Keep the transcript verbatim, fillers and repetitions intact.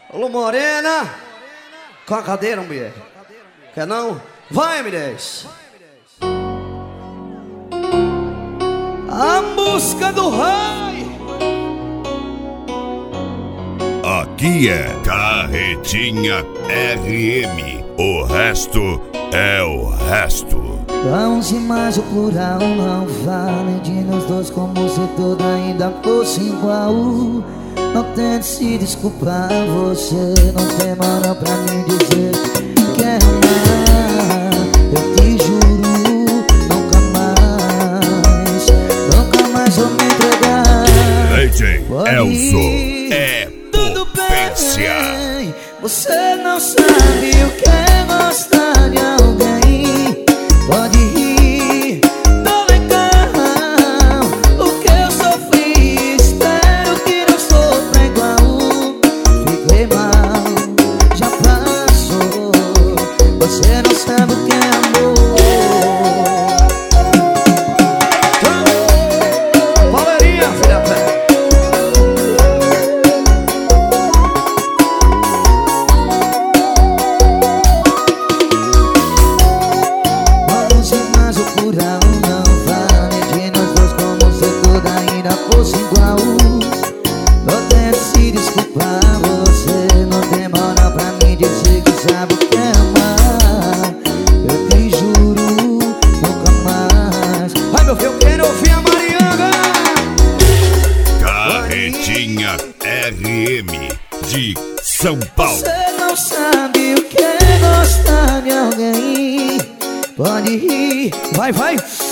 Alô, morena. Com a cadeira, mulher. Quer não? Vai, me desce. A música do rei. Aqui é Carretinha R M. O resto é o resto. Vamos mais o plural não vale de nós dois como se tudo ainda fosse igual. Não tente se desculpar, você não tem moral pra me dizer que quer amar. Eu te juro, nunca mais, nunca mais vou me entregar. D J Elzo é potência. Bem, você não sabe o que é gostar de alguém. Pode rir, tô legal. O que eu sofri, espero que não sofra igual. Fiquei mal, já passou. Você não sabe o que é amor. Palmeirinha, filha pé. Não vale de nós dois como se tudo ainda fosse igual. Não tente se desculpar, você não tem moral pra me dizer que sabe o que é amar. Eu te juro, nunca mais. Vai, meu filho, quero ouvir a Mariana. Carretinha R M de São Paulo. Você não sabe o que é gostar de alguém. Pode rir, Vai, vai.